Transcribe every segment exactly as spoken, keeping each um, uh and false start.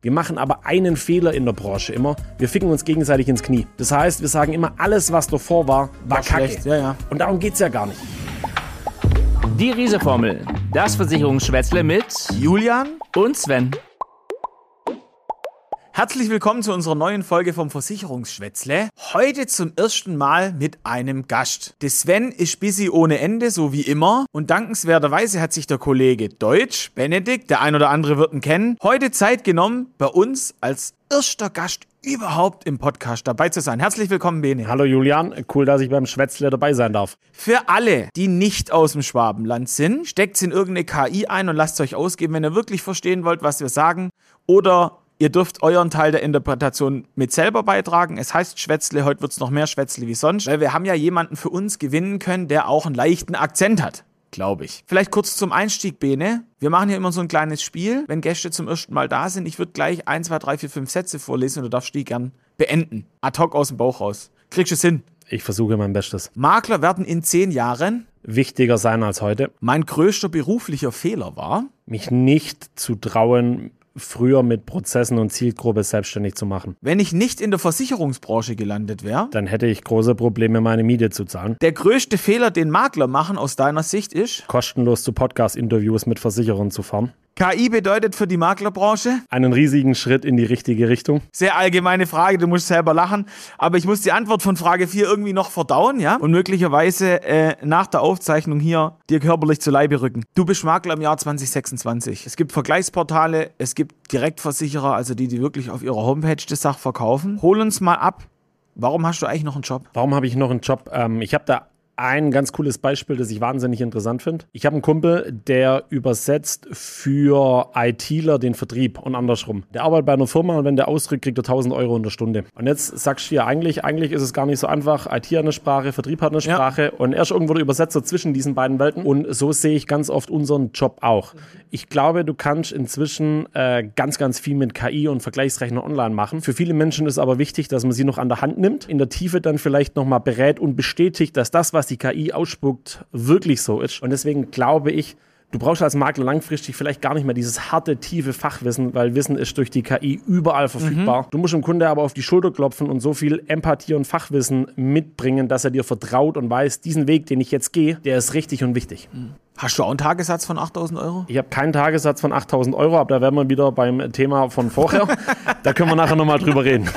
Wir machen aber einen Fehler in der Branche immer. Wir ficken uns gegenseitig ins Knie. Das heißt, wir sagen immer, alles, was davor war, war, war Kacke. Ja, ja. Und darum geht's ja gar nicht. Die Riese-Formel. Das Versicherungsschwätzle mit Julian und Sven. Herzlich willkommen zu unserer neuen Folge vom Versicherungsschwätzle. Heute zum ersten Mal mit einem Gast. Der Sven ist busy ohne Ende, so wie immer. Und dankenswerterweise hat sich der Kollege Deutsch, Benedikt, der ein oder andere wird ihn kennen, heute Zeit genommen, bei uns als erster Gast überhaupt im Podcast dabei zu sein. Herzlich willkommen, Bene. Hallo Julian, cool, dass ich beim Schwätzle dabei sein darf. Für alle, die nicht aus dem Schwabenland sind, steckt's in irgendeine K I ein und lasst es euch ausgeben, wenn ihr wirklich verstehen wollt, was wir sagen. Oder ihr dürft euren Teil der Interpretation mit selber beitragen. Es heißt Schwätzle, heute wird es noch mehr Schwätzle wie sonst, weil wir haben ja jemanden für uns gewinnen können, der auch einen leichten Akzent hat, glaube ich. Vielleicht kurz zum Einstieg, Bene. Wir machen hier immer so ein kleines Spiel, wenn Gäste zum ersten Mal da sind. Ich würde gleich eins, zwei, drei, vier, fünf Sätze vorlesen und du darfst die gern beenden. Ad hoc aus dem Bauch raus. Kriegst du es hin? Ich versuche mein Bestes. Makler werden in zehn Jahren wichtiger sein als heute. Mein größter beruflicher Fehler war, mich nicht zu trauen, früher mit Prozessen und Zielgruppe selbstständig zu machen. Wenn ich nicht in der Versicherungsbranche gelandet wäre, dann hätte ich große Probleme, meine Miete zu zahlen. Der größte Fehler, den Makler machen aus deiner Sicht ist, kostenlos zu Podcast-Interviews mit Versicherern zu fahren. K I bedeutet für die Maklerbranche einen riesigen Schritt in die richtige Richtung. Sehr allgemeine Frage, du musst selber lachen. Aber ich muss die Antwort von Frage vier irgendwie noch verdauen, ja? Und möglicherweise äh, nach der Aufzeichnung hier dir körperlich zu Leibe rücken. Du bist Makler im Jahr zwanzig sechsundzwanzig. Es gibt Vergleichsportale, es gibt Direktversicherer, also die, die wirklich auf ihrer Homepage das Sach verkaufen. Hol uns mal ab. Warum hast du eigentlich noch einen Job? Warum habe ich noch einen Job? Ähm, ich habe da ein ganz cooles Beispiel, das ich wahnsinnig interessant finde. Ich habe einen Kumpel, der übersetzt für ITler den Vertrieb und andersrum. Der arbeitet bei einer Firma und wenn der ausrückt, kriegt er tausend Euro in der Stunde. Und jetzt sagst du dir, eigentlich, eigentlich ist es gar nicht so einfach. I T hat eine Sprache, Vertrieb hat eine Sprache ja. Und er ist irgendwo der Übersetzer zwischen diesen beiden Welten. Und so sehe ich ganz oft unseren Job auch. Ich glaube, du kannst inzwischen äh, ganz, ganz viel mit K I und Vergleichsrechner online machen. Für viele Menschen ist aber wichtig, dass man sie noch an der Hand nimmt, in der Tiefe dann vielleicht nochmal berät und bestätigt, dass das, was die K I ausspuckt, wirklich so ist. Und deswegen glaube ich, du brauchst als Makler langfristig vielleicht gar nicht mehr dieses harte, tiefe Fachwissen, weil Wissen ist durch die K I überall verfügbar. Mhm. Du musst dem Kunde aber auf die Schulter klopfen und so viel Empathie und Fachwissen mitbringen, dass er dir vertraut und weiß, diesen Weg, den ich jetzt gehe, der ist richtig und wichtig. Mhm. Hast du auch einen Tagessatz von achttausend Euro? Ich habe keinen Tagessatz von achttausend Euro, aber da wären wir wieder beim Thema von vorher. Da können wir nachher nochmal drüber reden.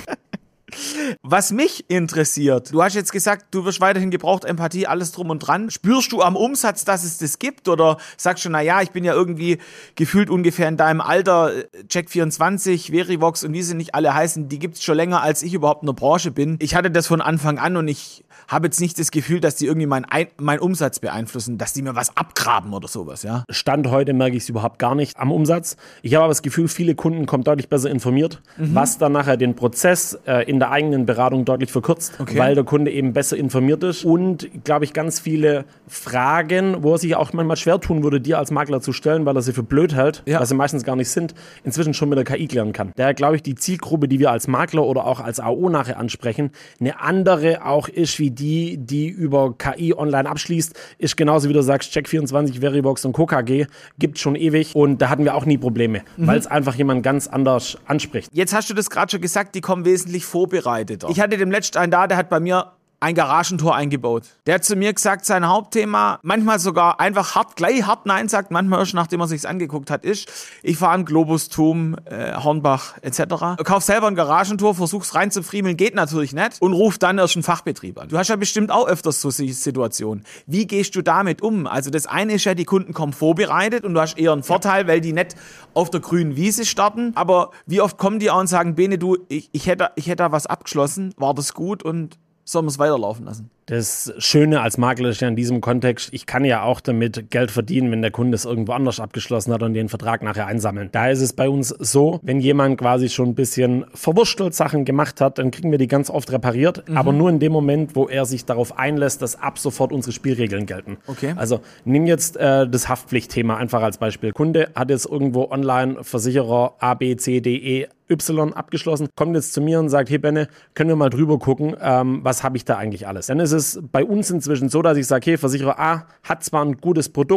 Was mich interessiert, du hast jetzt gesagt, du wirst weiterhin gebraucht, Empathie, alles drum und dran. Spürst du am Umsatz, dass es das gibt? Oder sagst du, naja, ich bin ja irgendwie gefühlt ungefähr in deinem Alter, Check vierundzwanzig, Verivox und wie sie nicht alle heißen, die gibt es schon länger, als ich überhaupt in der Branche bin. Ich hatte das von Anfang an und ich habe jetzt nicht das Gefühl, dass die irgendwie meinen mein Umsatz beeinflussen, dass die mir was abgraben oder sowas, ja? Stand heute merke ich es überhaupt gar nicht am Umsatz. Ich habe aber das Gefühl, viele Kunden kommen deutlich besser informiert, mhm. was dann nachher den Prozess äh, in der eigenen Beratung deutlich verkürzt, okay. weil der Kunde eben besser informiert ist und, glaube ich, ganz viele Fragen, wo er sich auch manchmal schwer tun würde, dir als Makler zu stellen, weil er sie für blöd hält, ja. was sie meistens gar nicht sind, inzwischen schon mit der K I klären kann. Daher glaube ich, die Zielgruppe, die wir als Makler oder auch als A O nachher ansprechen, eine andere auch ist, wie die, die über K I online abschließt, ist genauso wie du sagst, Check vierundzwanzig, Verivox und Co K G, gibt schon ewig und da hatten wir auch nie Probleme, mhm. weil es einfach jemand ganz anders anspricht. Jetzt hast du das gerade schon gesagt, die kommen wesentlich vorbereitet. Ich hatte dem letzten einen da, der hat bei mir ein Garagentor eingebaut. Der hat zu mir gesagt, sein Hauptthema, manchmal sogar einfach hart, gleich hart Nein sagt, manchmal erst nachdem er sich's angeguckt hat, ist, ich fahre an Globus, Thum, äh, Hornbach et cetera. Kauf selber ein Garagentor, versuch's reinzufriemeln, geht natürlich nicht und ruf dann erst einen Fachbetrieb an. Du hast ja bestimmt auch öfters so Situationen. Wie gehst du damit um? Also das eine ist ja, die Kunden kommen vorbereitet und du hast eher einen Vorteil, weil die nicht auf der grünen Wiese starten. Aber wie oft kommen die auch und sagen, Bene, du, ich, ich hätte, ich hätte da was abgeschlossen, war das gut und sollen wir es weiterlaufen lassen? Das Schöne als Makler ist ja in diesem Kontext, ich kann ja auch damit Geld verdienen, wenn der Kunde es irgendwo anders abgeschlossen hat und den Vertrag nachher einsammeln. Da ist es bei uns so, wenn jemand quasi schon ein bisschen verwurstelt Sachen gemacht hat, dann kriegen wir die ganz oft repariert, mhm. aber nur in dem Moment, wo er sich darauf einlässt, dass ab sofort unsere Spielregeln gelten. Okay. Also nimm jetzt äh, das Haftpflichtthema einfach als Beispiel. Kunde hat jetzt irgendwo online Versicherer A, B, C, D, E, Y abgeschlossen, kommt jetzt zu mir und sagt, hey Benne, können wir mal drüber gucken, ähm, was habe ich da eigentlich alles? Dann ist es bei uns inzwischen so, dass ich sage, hey, Versicherer A hat zwar ein gutes Produkt,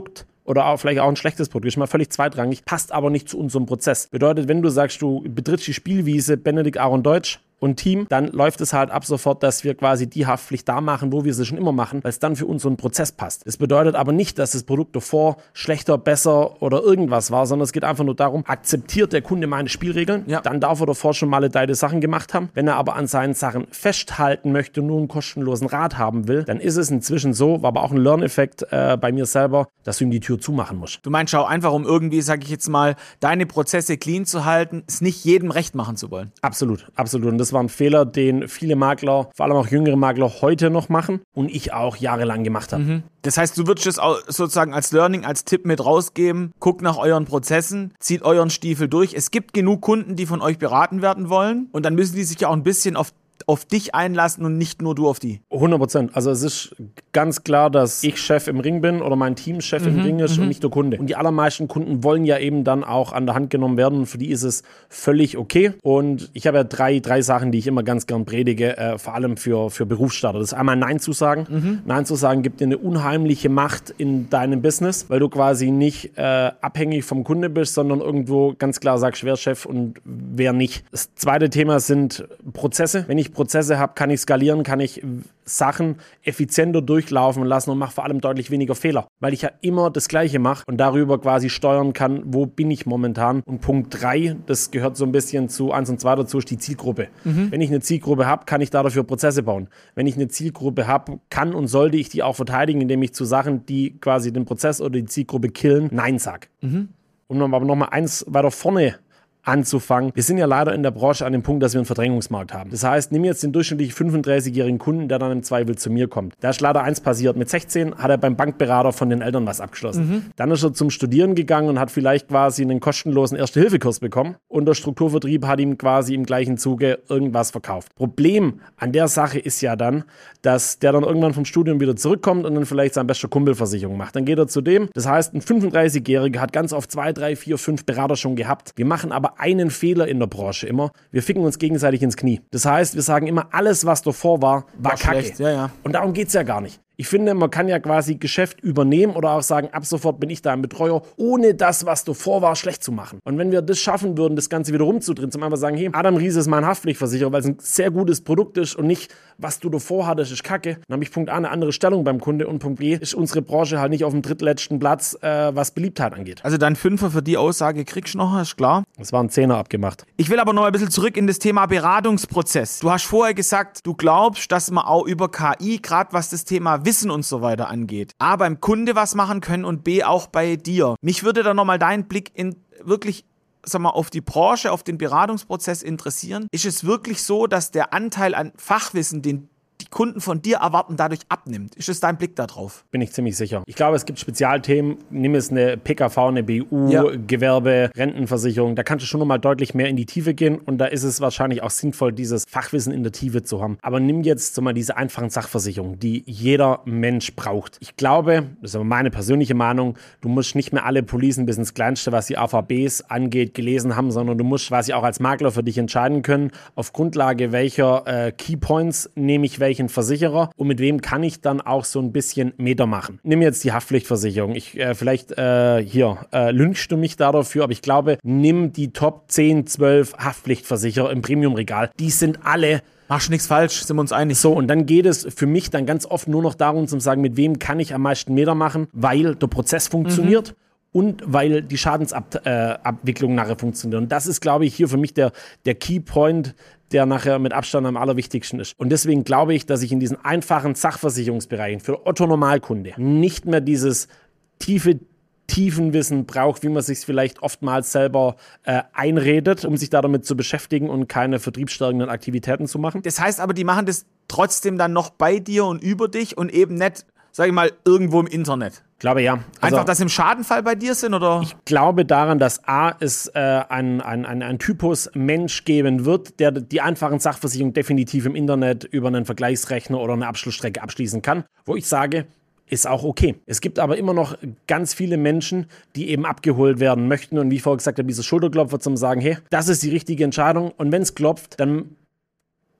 oder auch vielleicht auch ein schlechtes Produkt, ist mal völlig zweitrangig, passt aber nicht zu unserem Prozess. Bedeutet, wenn du sagst, du betrittst die Spielwiese Benedikt Aaron Deutsch und Team, dann läuft es halt ab sofort, dass wir quasi die Haftpflicht da machen, wo wir sie schon immer machen, weil es dann für unseren Prozess passt. Das bedeutet aber nicht, dass das Produkt davor schlechter, besser oder irgendwas war, sondern es geht einfach nur darum, akzeptiert der Kunde meine Spielregeln, ja. Dann darf er davor schon mal deine Sachen gemacht haben. Wenn er aber an seinen Sachen festhalten möchte und nur einen kostenlosen Rat haben will, dann ist es inzwischen so, war aber auch ein Lerneffekt äh, bei mir selber, dass du ihm die Tür zumachen musst. Du meinst, schau einfach, um irgendwie, sag ich jetzt mal, deine Prozesse clean zu halten, es nicht jedem recht machen zu wollen. Absolut, absolut. Und das war ein Fehler, den viele Makler, vor allem auch jüngere Makler, heute noch machen und ich auch jahrelang gemacht habe. Mhm. Das heißt, du würdest es auch sozusagen als Learning, als Tipp mit rausgeben, guckt nach euren Prozessen, zieht euren Stiefel durch. Es gibt genug Kunden, die von euch beraten werden wollen und dann müssen die sich ja auch ein bisschen auf auf dich einlassen und nicht nur du auf die. hundert Prozent. Also es ist ganz klar, dass ich Chef im Ring bin oder mein Team Chef mhm, im Ring ist mhm. und nicht der Kunde. Und die allermeisten Kunden wollen ja eben dann auch an der Hand genommen werden und für die ist es völlig okay. Und ich habe ja drei, drei Sachen, die ich immer ganz gern predige, äh, vor allem für, für Berufsstarter. Das ist einmal Nein zu sagen. Mhm. Nein zu sagen gibt dir eine unheimliche Macht in deinem Business, weil du quasi nicht äh, abhängig vom Kunde bist, sondern irgendwo ganz klar sagst, wer Chef und wer nicht. Das zweite Thema sind Prozesse. Wenn ich Prozesse habe, kann ich skalieren, kann ich Sachen effizienter durchlaufen lassen und mache vor allem deutlich weniger Fehler, weil ich ja immer das Gleiche mache und darüber quasi steuern kann, wo bin ich momentan. Und Punkt drei, das gehört so ein bisschen zu eins und zwei dazu, ist die Zielgruppe. Mhm. Wenn ich eine Zielgruppe habe, kann ich dafür Prozesse bauen. Wenn ich eine Zielgruppe habe, kann und sollte ich die auch verteidigen, indem ich zu Sachen, die quasi den Prozess oder die Zielgruppe killen, Nein sage. Mhm. Um aber nochmal eins weiter vorne anzufangen. Wir sind ja leider in der Branche an dem Punkt, dass wir einen Verdrängungsmarkt haben. Das heißt, nimm jetzt den durchschnittlich fünfunddreißigjährigen Kunden, der dann im Zweifel zu mir kommt. Da ist leider eins passiert. Mit sechzehn hat er beim Bankberater von den Eltern was abgeschlossen. Mhm. Dann ist er zum Studieren gegangen und hat vielleicht quasi einen kostenlosen Erste-Hilfe-Kurs bekommen. Und der Strukturvertrieb hat ihm quasi im gleichen Zuge irgendwas verkauft. Problem an der Sache ist ja dann, dass der dann irgendwann vom Studium wieder zurückkommt und dann vielleicht sein bester Kumpelversicherung macht. Dann geht er zu dem. Das heißt, ein fünfunddreißigjähriger hat ganz oft zwei, drei, vier, fünf Berater schon gehabt. Wir machen aber einen Fehler in der Branche immer. Wir ficken uns gegenseitig ins Knie. Das heißt, wir sagen immer, alles, was davor war, war, war Kacke. Schlecht. Ja, ja. Und darum geht es ja gar nicht. Ich finde, man kann ja quasi Geschäft übernehmen oder auch sagen, ab sofort bin ich da ein Betreuer, ohne das, was davor war, schlecht zu machen. Und wenn wir das schaffen würden, das Ganze wieder rumzudrehen, zum einfach sagen, hey, Adam Riese ist mein Haftpflichtversicherer, weil es ein sehr gutes Produkt ist und nicht, was du davor hattest, ist Kacke. Dann habe ich Punkt A eine andere Stellung beim Kunde und Punkt B ist unsere Branche halt nicht auf dem drittletzten Platz, äh, was Beliebtheit angeht. Also dein Fünfer für die Aussage kriegst du noch, ist klar. Es war ein Zehner abgemacht. Ich will aber noch ein bisschen zurück in das Thema Beratungsprozess. Du hast vorher gesagt, du glaubst, dass man auch über K I, gerade was das Thema Wissen und so weiter angeht, A, beim Kunde was machen können und B, auch bei dir. Mich würde da nochmal dein Blick in wirklich, sag mal, auf die Branche, auf den Beratungsprozess interessieren. Ist es wirklich so, dass der Anteil an Fachwissen, den die Kunden von dir erwarten, dadurch abnimmt? Ist es dein Blick da drauf? Bin ich ziemlich sicher. Ich glaube, es gibt Spezialthemen. Nimm es eine P K V, eine B U, ja. Gewerbe, Rentenversicherung. Da kannst du schon noch mal deutlich mehr in die Tiefe gehen und da ist es wahrscheinlich auch sinnvoll, dieses Fachwissen in der Tiefe zu haben. Aber nimm jetzt so mal diese einfachen Sachversicherungen, die jeder Mensch braucht. Ich glaube, das ist aber meine persönliche Meinung, du musst nicht mehr alle Policen bis ins Kleinste, was die A V Bs angeht, gelesen haben, sondern du musst quasi auch als Makler für dich entscheiden können, auf Grundlage welcher äh, Keypoints nehme ich welchen Versicherer und mit wem kann ich dann auch so ein bisschen Meter machen. Nimm jetzt die Haftpflichtversicherung. Ich, äh, vielleicht äh, hier, äh, lynchst du mich da dafür, aber ich glaube, nimm die Top zehn, zwölf Haftpflichtversicherer im Premium-Regal. Die sind alle... Machst nichts falsch, sind wir uns einig. So, und dann geht es für mich dann ganz oft nur noch darum, zu sagen, mit wem kann ich am meisten Meter machen, weil der Prozess funktioniert. Mhm. Und weil die Schadensabwicklung äh, nachher funktioniert. Und das ist, glaube ich, hier für mich der, der Keypoint, der nachher mit Abstand am allerwichtigsten ist. Und deswegen glaube ich, dass ich in diesen einfachen Sachversicherungsbereichen für Otto-Normalkunde nicht mehr dieses tiefe Tiefenwissen braucht, wie man sich vielleicht oftmals selber äh, einredet, um sich da damit zu beschäftigen und keine vertriebsstärkenden Aktivitäten zu machen. Das heißt aber, die machen das trotzdem dann noch bei dir und über dich und eben nicht, sag ich mal, irgendwo im Internet. Ich glaube, ja. Also, einfach, dass im Schadenfall bei dir sind, oder? Ich glaube daran, dass A, es äh, ein, ein, ein, ein Typus Mensch geben wird, der die einfachen Sachversicherungen definitiv im Internet über einen Vergleichsrechner oder eine Abschlussstrecke abschließen kann, wo ich sage, ist auch okay. Es gibt aber immer noch ganz viele Menschen, die eben abgeholt werden möchten und wie ich vorher gesagt habe, dieses Schulterklopfer zum sagen, hey, das ist die richtige Entscheidung und wenn es klopft, dann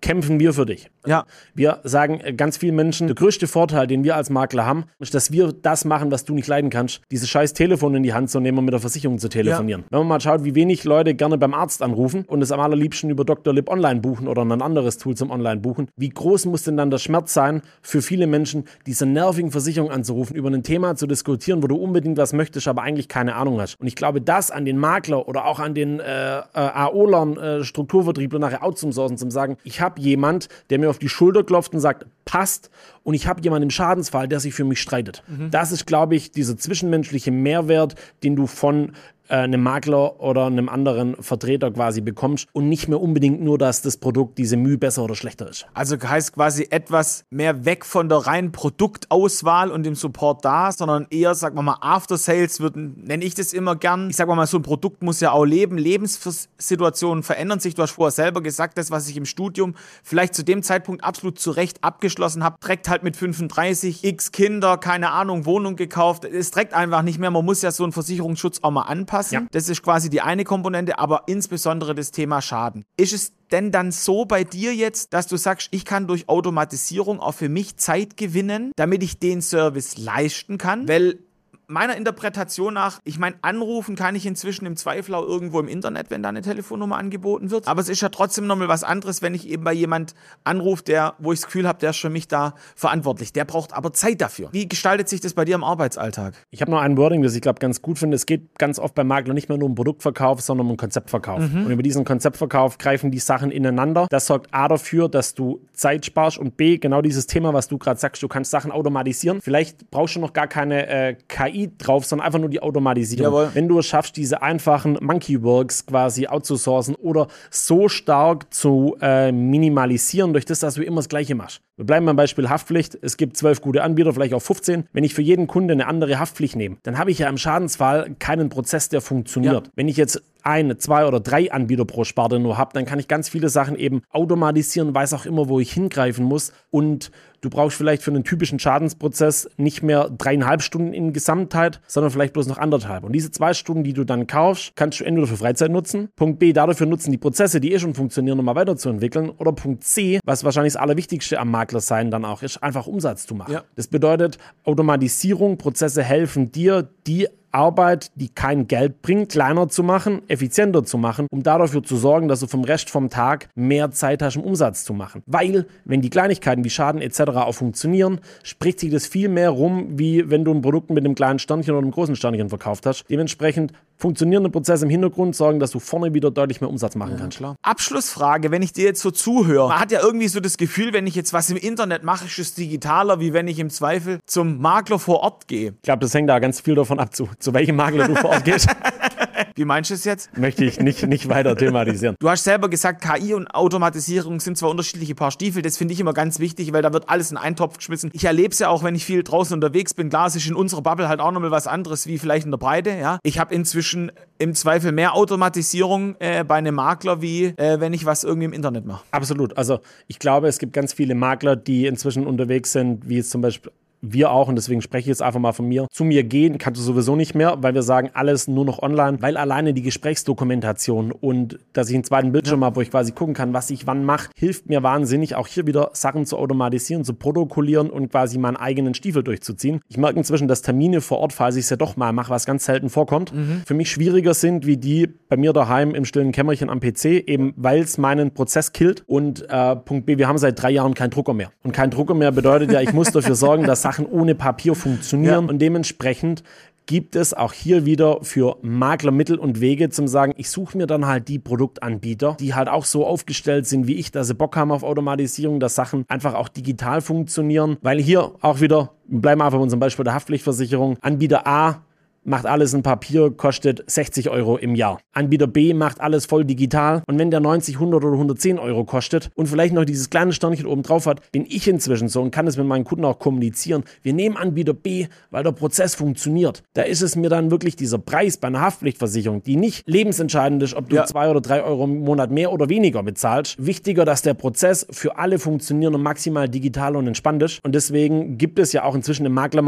kämpfen wir für dich. Ja. Wir sagen ganz vielen Menschen, der größte Vorteil, den wir als Makler haben, ist, dass wir das machen, was du nicht leiden kannst, dieses scheiß Telefon in die Hand zu nehmen und mit der Versicherung zu telefonieren. Ja. Wenn man mal schaut, wie wenig Leute gerne beim Arzt anrufen und es am allerliebsten über Doktor Lip online buchen oder ein anderes Tool zum Online buchen, wie groß muss denn dann der Schmerz sein für viele Menschen, diese nervigen Versicherungen anzurufen, über ein Thema zu diskutieren, wo du unbedingt was möchtest, aber eigentlich keine Ahnung hast. Und ich glaube, das an den Makler oder auch an den äh, äh, AOlern, äh, Strukturvertriebler nachher outzusourcen, zum sagen, ich habe jemand, der mir auf die Schulter klopft und sagt, passt, und ich habe jemanden im Schadensfall, der sich für mich streitet. Mhm. Das ist, glaube ich, dieser zwischenmenschliche Mehrwert, den du von äh, einem Makler oder einem anderen Vertreter quasi bekommst und nicht mehr unbedingt nur, dass das Produkt, diese Mühe besser oder schlechter ist. Also heißt quasi etwas mehr weg von der reinen Produktauswahl und dem Support da, sondern eher, sagen wir mal, After Sales würden, nenne ich das immer gern. Ich sag mal, so ein Produkt muss ja auch leben. Lebenssituationen verändern sich. Du hast vorher selber gesagt, das, was ich im Studium vielleicht zu dem Zeitpunkt absolut zu Recht abgeschlossen habe, trägt halt mit fünfunddreißig, x Kinder, keine Ahnung, Wohnung gekauft. Es trägt einfach nicht mehr. Man muss ja so einen Versicherungsschutz auch mal anpassen. Ja. Das ist quasi die eine Komponente, aber insbesondere das Thema Schaden. Ist es denn dann so bei dir jetzt, dass du sagst, ich kann durch Automatisierung auch für mich Zeit gewinnen, damit ich den Service leisten kann? Weil meiner Interpretation nach, ich meine, anrufen kann ich inzwischen im Zweifel auch irgendwo im Internet, wenn da eine Telefonnummer angeboten wird. Aber es ist ja trotzdem nochmal was anderes, wenn ich eben bei jemand anrufe, der, wo ich das Gefühl habe, der ist für mich da verantwortlich. Der braucht aber Zeit dafür. Wie gestaltet sich das bei dir im Arbeitsalltag? Ich habe noch ein Wording, das ich glaube ganz gut finde. Es geht ganz oft beim Makler nicht mehr nur um Produktverkauf, sondern um Konzeptverkauf. Mhm. Und über diesen Konzeptverkauf greifen die Sachen ineinander. Das sorgt A dafür, dass du Zeit sparst und B, genau dieses Thema, was du gerade sagst, du kannst Sachen automatisieren. Vielleicht brauchst du noch gar keine äh, K I drauf, sondern einfach nur die Automatisierung. Jawohl. Wenn du es schaffst, diese einfachen Monkey-Works quasi outzusourcen oder so stark zu äh, minimalisieren, durch das, dass du immer das Gleiche machst. Wir bleiben beim Beispiel Haftpflicht. Es gibt zwölf gute Anbieter, vielleicht auch fünfzehn. Wenn ich für jeden Kunde eine andere Haftpflicht nehme, dann habe ich ja im Schadensfall keinen Prozess, der funktioniert. Ja. Wenn ich jetzt ein, zwei oder drei Anbieter pro Sparte nur habe, dann kann ich ganz viele Sachen eben automatisieren, weiß auch immer, wo ich hingreifen muss, und du brauchst vielleicht für einen typischen Schadensprozess nicht mehr dreieinhalb Stunden in Gesamtheit, sondern vielleicht bloß noch anderthalb. Und diese zwei Stunden, die du dann kaufst, kannst du entweder für Freizeit nutzen, Punkt B, dafür nutzen, die Prozesse, die eh schon funktionieren, um mal weiterzuentwickeln, oder Punkt C, was wahrscheinlich das Allerwichtigste am Makler sein dann auch ist, einfach Umsatz zu machen. Ja. Das bedeutet, Automatisierung, Prozesse helfen dir, die Arbeit, die kein Geld bringt, kleiner zu machen, effizienter zu machen, um dafür zu sorgen, dass du vom Rest vom Tag mehr Zeit hast, um Umsatz zu machen. Weil, wenn die Kleinigkeiten wie Schaden et cetera auch funktionieren, spricht sich das viel mehr rum, wie wenn du ein Produkt mit einem kleinen Sternchen oder einem großen Sternchen verkauft hast. Dementsprechend funktionierende Prozesse im Hintergrund sorgen, dass du vorne wieder deutlich mehr Umsatz machen kannst. Ja, klar. Abschlussfrage, wenn ich dir jetzt so zuhöre. Man hat ja irgendwie so das Gefühl, wenn ich jetzt was im Internet mache, ist es digitaler, wie wenn ich im Zweifel zum Makler vor Ort gehe. Ich glaube, das hängt da ganz viel davon ab, zu, zu welchem Makler du vor Ort gehst. Wie meinst du es jetzt? Möchte ich nicht, nicht weiter thematisieren. Du hast selber gesagt, K I und Automatisierung sind zwar unterschiedliche Paar Stiefel, das finde ich immer ganz wichtig, weil da wird alles in einen Topf geschmissen. Ich erlebe es ja auch, wenn ich viel draußen unterwegs bin. Klar, es ist in unserer Bubble halt auch nochmal was anderes, wie vielleicht in der Breite. Ja? Ich habe inzwischen im Zweifel mehr Automatisierung äh, bei einem Makler, wie äh, wenn ich was irgendwie im Internet mache. Absolut. Also ich glaube, es gibt ganz viele Makler, die inzwischen unterwegs sind, wie es zum Beispiel wir auch, und deswegen spreche ich jetzt einfach mal von mir. Zu mir gehen kannst du sowieso nicht mehr, weil wir sagen, alles nur noch online, weil alleine die Gesprächsdokumentation und dass ich einen zweiten Bildschirm ja. habe, wo ich quasi gucken kann, was ich wann mache, hilft mir wahnsinnig, auch hier wieder Sachen zu automatisieren, zu protokollieren und quasi meinen eigenen Stiefel durchzuziehen. Ich merke inzwischen, dass Termine vor Ort, falls ich es ja doch mal mache, was ganz selten vorkommt, mhm. für mich schwieriger sind, wie die bei mir daheim im stillen Kämmerchen am P C, eben weil es meinen Prozess killt. Und äh, Punkt B, wir haben seit drei Jahren keinen Drucker mehr. Und kein Drucker mehr bedeutet ja, ich muss dafür sorgen, dass Sachen ohne Papier funktionieren. Ja. Und dementsprechend gibt es auch hier wieder für Makler Mittel und Wege zum sagen, ich suche mir dann halt die Produktanbieter, die halt auch so aufgestellt sind wie ich, dass sie Bock haben auf Automatisierung, dass Sachen einfach auch digital funktionieren. Weil hier auch wieder, bleiben wir einfach bei unserem Beispiel der Haftpflichtversicherung, Anbieter A macht alles in Papier, kostet sechzig Euro im Jahr. Anbieter B macht alles voll digital, und wenn der neunzig, hundert oder hundertzehn Euro kostet und vielleicht noch dieses kleine Sternchen oben drauf hat, bin ich inzwischen so und kann es mit meinen Kunden auch kommunizieren. Wir nehmen Anbieter B, weil der Prozess funktioniert. Da ist es mir dann wirklich dieser Preis bei einer Haftpflichtversicherung, die nicht lebensentscheidend ist, ob du ja. zwei oder drei Euro im Monat mehr oder weniger bezahlst. Wichtiger, dass der Prozess für alle funktioniert und maximal digital und entspannt ist. Und deswegen gibt es ja auch inzwischen im Maklermarkt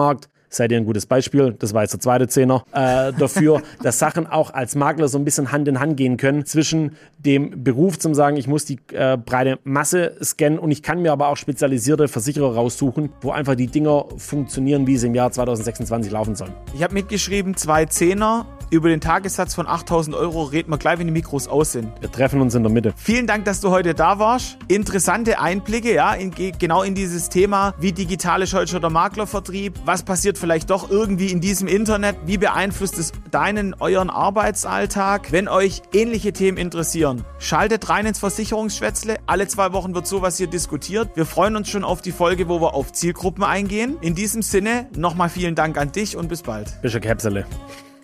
seid ihr ein gutes Beispiel, das war jetzt der zweite Zehner, äh, dafür, dass Sachen auch als Makler so ein bisschen Hand in Hand gehen können, zwischen dem Beruf zum sagen, ich muss die äh, breite Masse scannen und ich kann mir aber auch spezialisierte Versicherer raussuchen, wo einfach die Dinger funktionieren, wie sie im Jahr zwanzig sechsundzwanzig laufen sollen. Ich habe mitgeschrieben, zwei Zehner, über den Tagessatz von achttausend Euro reden wir gleich, wenn die Mikros aus sind. Wir treffen uns in der Mitte. Vielen Dank, dass du heute da warst. Interessante Einblicke, ja, in, genau in dieses Thema, wie digital ist heute schon der Maklervertrieb, was passiert vielleicht doch irgendwie in diesem Internet, wie beeinflusst es deinen, euren Arbeitsalltag. Wenn euch ähnliche Themen interessieren, schaltet rein ins Versicherungsschwätzle. Alle zwei Wochen wird sowas hier diskutiert. Wir freuen uns schon auf die Folge, wo wir auf Zielgruppen eingehen. In diesem Sinne, nochmal vielen Dank an dich und bis bald. Bis Käpsele.